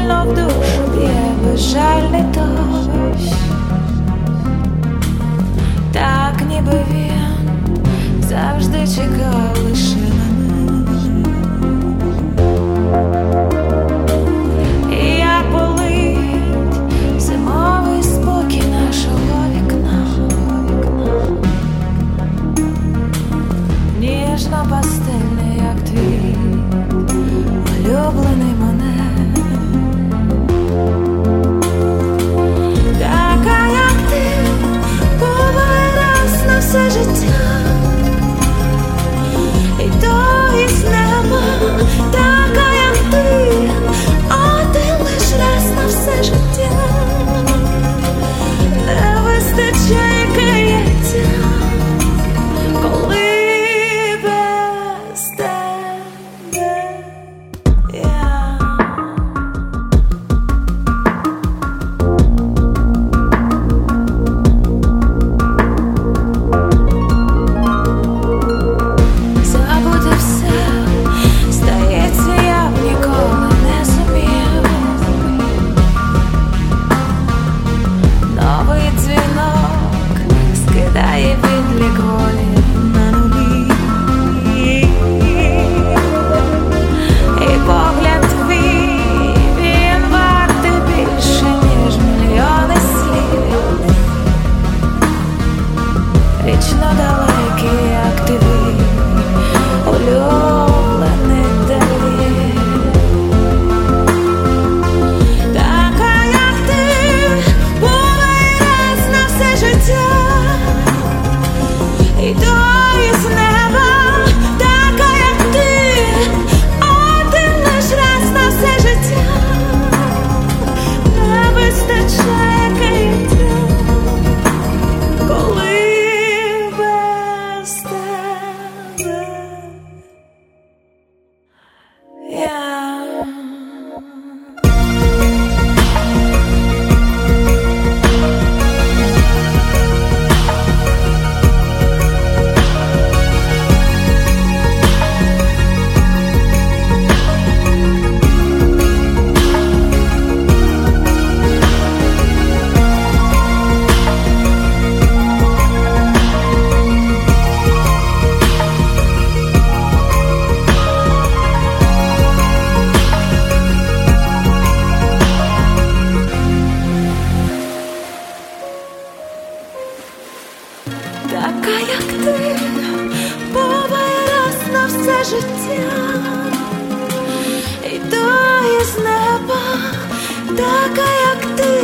Сильно в душу б'є безжальний дощ, так ніби він завжди чекав лише на мене. І як болить зимовий спокій нашого вікна, ніжно-пастельний, як твій улюблений монет. Така, як ти, буває раз на все життя, і то із неба. Така, як ти, один лиш раз на все життя, не вистачає каяття, коли без тебе я. Забути все, здається, я б ніколи не зумів. Новий дзвінок скидає відлік волі на нулі, і погляд твій, він вартий більше, ніж мільйони слів. Вічно далекий, як твій улюблений далі. Така, як ти, буває раз на все життя, і то із неба. Така, як ти, один лиш раз на все життя, не вистачає каяття, коли без тебе я. Така, як ти, буває раз на все життя, і то із неба. Така, як ти,